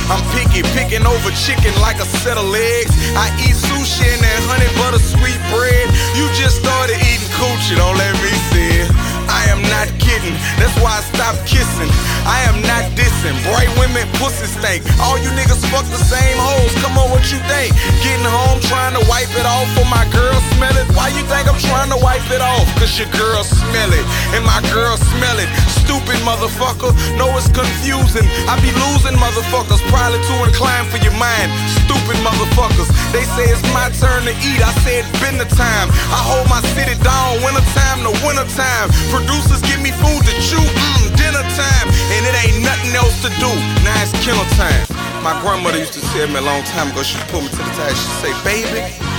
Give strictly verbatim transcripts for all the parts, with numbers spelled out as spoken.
I'm picky, picking over chicken like a set of legs. I eat sushi and that honey butter sweet bread. You just started eating coochie, don't let me see it. I am not kidding, that's why I stopped kissing. I am not dissing, bright women pussy stink. All you niggas fuck the same hoes, come on what you think? Getting home trying to wipe it off for my girl smell it. Why you think I'm trying to wipe it off? Cause your girl smell it, and my girl smell it. Stupid motherfucker, no it's confusing. I be losing motherfuckers, probably too inclined for your mind. Stupid motherfuckers, they say it's my turn to eat, I said been the time. I hold my city down, winter time to winter time. Producers give me food to chew, mmm, dinner time. And it ain't nothing else to do, now it's killer time. My grandmother used to tell me a long time ago, she put me to the side, she'd say, baby,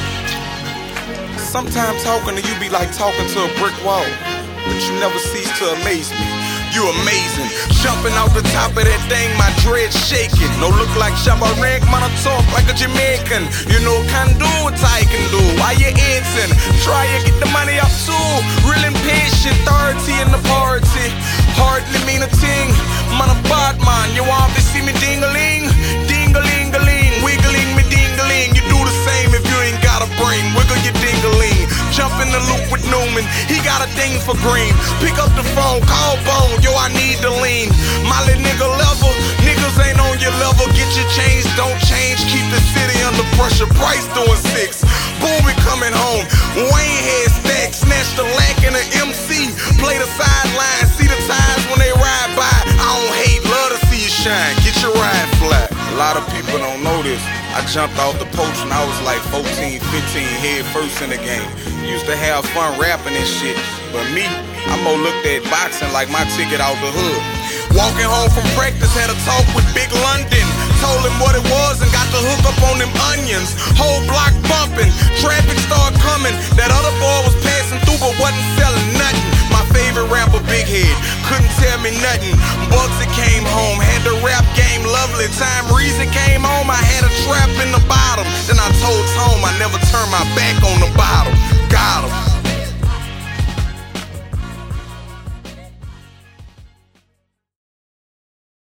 sometimes talking to you be like talking to a brick wall, but you never cease to amaze me. You amazing, jumping out the top of that thing, my dread shaking. No look like Shabba Rank, man, I talk like a Jamaican. You know, can do what I can do. Why you answering? Try to get the money up too. Real impatient, thirty in the party. Hardly mean a thing. Man, a bad man, you want to see me ding-a-ling? Ding-a-ling-a-ling, wiggling me ding-a-ling. You do the same if you ain't got a brain. Wiggle your ding-a-ling. Jump in the loop with Newman, he got a thing for green. Pick up the phone, call Bone, yo I need to lean. My little nigga level, niggas ain't on your level. Get your change, don't change, keep the city under pressure. Price doing six, Booby coming home. Wayne head stack, snatch the lack in the M C. Play the sideline, see the ties when they ride by. I don't hate, love to see you shine, get your ride flat. A lot of people don't know this. I jumped off the poach when I was like fourteen, fifteen, head first in the game. Used to have fun rapping and shit, but me, I more looked at boxing like my ticket out the hood. Walking home from practice, had a talk with Big London. Told him what it was and got the hook up on them onions. Whole block bumping, traffic started coming. That other boy was passing through but wasn't selling nothing. My favorite rapper, Big Head, couldn't tell me nothing. Bugsy came home, had the rap game lovely. Time Reason came home, I had a trap in the bottom. Then I told Tom I never turn my back on the bottom. Got him.